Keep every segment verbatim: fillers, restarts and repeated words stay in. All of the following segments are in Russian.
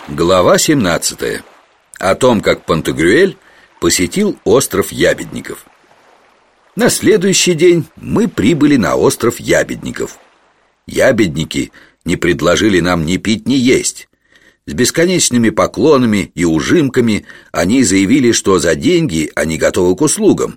Глава семнадцатая. О том, как Пантагрюэль посетил остров Ябедников. На следующий день мы прибыли на остров Ябедников. Ябедники не предложили нам ни пить, ни есть. С бесконечными поклонами и ужимками они заявили, что за деньги они готовы к услугам.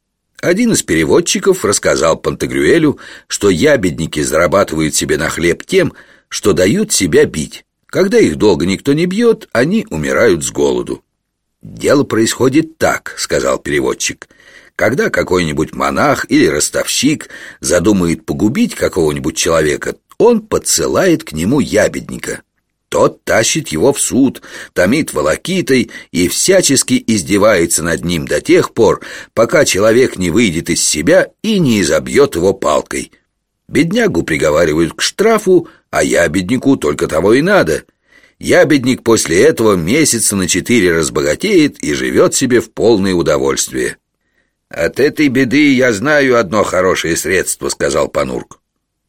Один из переводчиков рассказал Пантагрюэлю, что ябедники зарабатывают себе на хлеб тем, что дают себя бить. Когда их долго никто не бьет, они умирают с голоду. «Дело происходит так», — сказал переводчик. «Когда какой-нибудь монах или ростовщик задумает погубить какого-нибудь человека, он подсылает к нему ябедника. Тот тащит его в суд, томит волокитой и всячески издевается над ним до тех пор, пока человек не выйдет из себя и не изобьет его палкой. Беднягу приговаривают к штрафу, а ябеднику только того и надо. Ябедник после этого месяца на четыре разбогатеет и живет себе в полное удовольствие». «От этой беды я знаю одно хорошее средство», — сказал Панурк.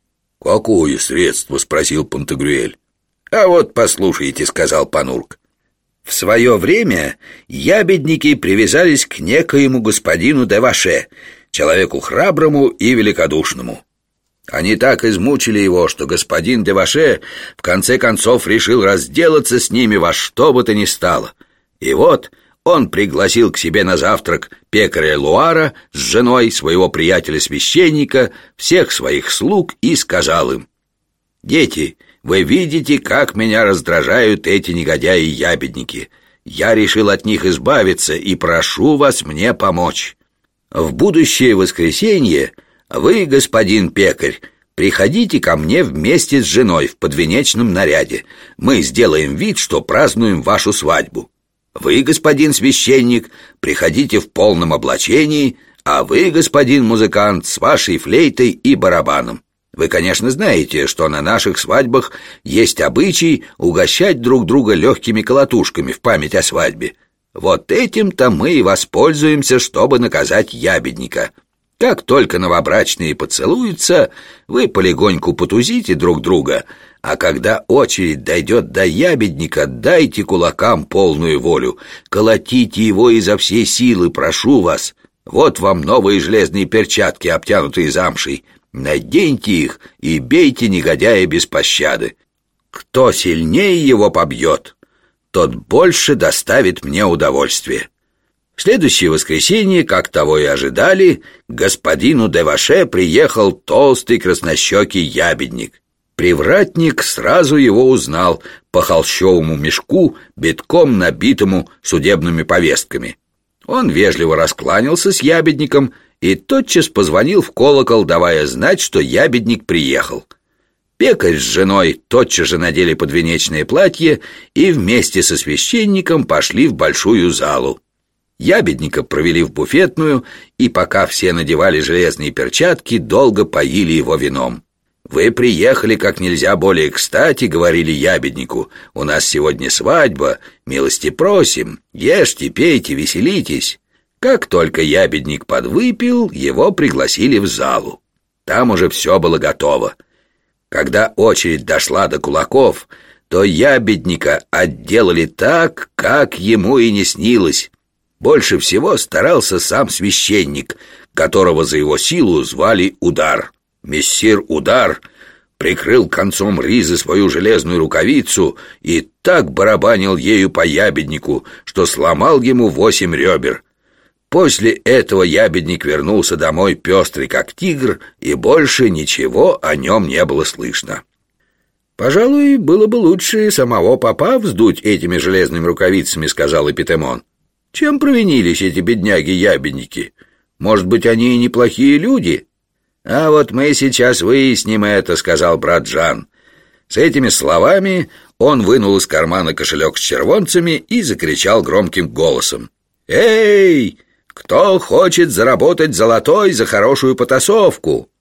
«Какое средство?» — спросил Пантагрюэль. «А вот послушайте», — сказал Панурк. «В свое время ябедники привязались к некоему господину де Ваше, человеку храброму и великодушному. Они так измучили его, что господин де Ваше в конце концов решил разделаться с ними во что бы то ни стало. И вот он пригласил к себе на завтрак пекаря Луара с женой, своего приятеля-священника, всех своих слуг и сказал им: «Дети, вы видите, как меня раздражают эти негодяи-ябедники. Я решил от них избавиться и прошу вас мне помочь. В будущее воскресенье вы, господин пекарь, приходите ко мне вместе с женой в подвенечном наряде. Мы сделаем вид, что празднуем вашу свадьбу. Вы, господин священник, приходите в полном облачении, а вы, господин музыкант, с вашей флейтой и барабаном. Вы, конечно, знаете, что на наших свадьбах есть обычай угощать друг друга легкими колотушками в память о свадьбе. Вот этим-то мы и воспользуемся, чтобы наказать ябедника. Как только новобрачные поцелуются, вы полегоньку потузите друг друга, а когда очередь дойдет до ябедника, дайте кулакам полную волю, колотите его изо всей силы, прошу вас. Вот вам новые железные перчатки, обтянутые замшей. Наденьте их и бейте негодяя без пощады. Кто сильнее его побьет, тот больше доставит мне удовольствие». В следующее воскресенье, как того и ожидали, к господину де Ваше приехал толстый краснощекий ябедник. Привратник сразу его узнал по холщовому мешку, битком набитому судебными повестками. Он вежливо раскланялся с ябедником и тотчас позвонил в колокол, давая знать, что ябедник приехал. Пекарь с женой тотчас же надели подвенечное платье и вместе со священником пошли в большую залу. Ябедника провели в буфетную, и пока все надевали железные перчатки, долго поили его вином. «Вы приехали как нельзя более кстати», — говорили ябеднику. «У нас сегодня свадьба, милости просим, ешьте, пейте, веселитесь». Как только ябедник подвыпил, его пригласили в залу. Там уже все было готово. Когда очередь дошла до кулаков, то ябедника отделали так, как ему и не снилось. Больше всего старался сам священник, которого за его силу звали Удар. Мессир Удар прикрыл концом ризы свою железную рукавицу и так барабанил ею по ябеднику, что сломал ему восемь ребер. После этого ябедник вернулся домой пестрый, как тигр, и больше ничего о нем не было слышно. «Пожалуй, было бы лучше самого попа вздуть этими железными рукавицами», — сказал Эпитемон. «Чем провинились эти бедняги-ябедники? Может быть, они и неплохие люди?» «А вот мы сейчас выясним это», — сказал брат Жан. С этими словами он вынул из кармана кошелек с червонцами и закричал громким голосом: «Эй, кто хочет заработать золотой за хорошую потасовку?»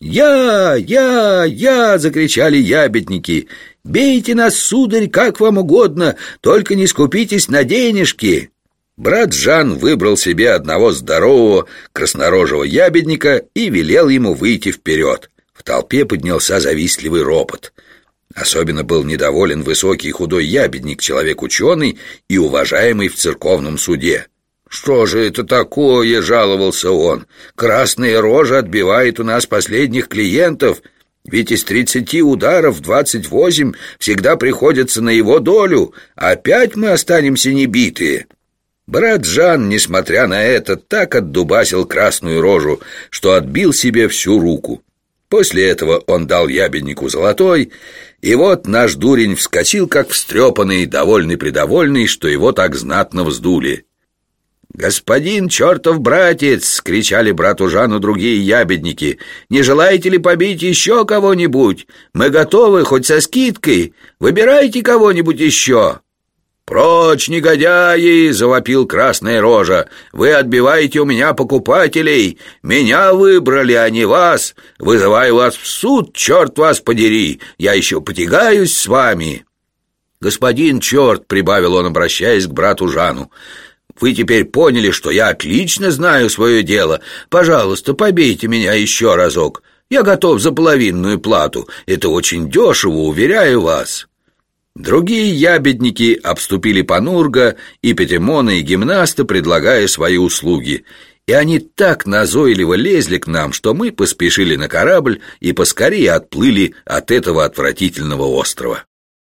«Я, я, я!» — закричали ябедники. «Бейте нас, сударь, как вам угодно, только не скупитесь на денежки!» Брат Жан выбрал себе одного здорового краснорожего ябедника и велел ему выйти вперед. В толпе поднялся завистливый ропот. Особенно был недоволен высокий худой ябедник, человек-ученый и уважаемый в церковном суде. «Что же это такое?» — жаловался он. «Красная рожа отбивает у нас последних клиентов, ведь из тридцати ударов двадцать восемь всегда приходятся на его долю, а опять мы останемся небитые». Брат Жан, несмотря на это, так отдубасил красную рожу, что отбил себе всю руку. После этого он дал ябеднику золотой, и вот наш дурень вскочил, как встрепанный, довольный-предовольный, что его так знатно вздули. «Господин чертов братец!» — кричали брату Жану другие ябедники. «Не желаете ли побить еще кого-нибудь? Мы готовы, хоть со скидкой. Выбирайте кого-нибудь еще!» «Прочь, негодяи!» — завопил красная рожа. «Вы отбиваете у меня покупателей. Меня выбрали, а не вас. Вызываю вас в суд, черт вас подери. Я еще потягаюсь с вами». «Господин черт!» — прибавил он, обращаясь к брату Жану. «Вы теперь поняли, что я отлично знаю свое дело. Пожалуйста, побейте меня еще разок. Я готов за половинную плату. Это очень дешево, уверяю вас». Другие ябедники обступили Панурга и Петимона и гимнаста, предлагая свои услуги. И они так назойливо лезли к нам, что мы поспешили на корабль и поскорее отплыли от этого отвратительного острова.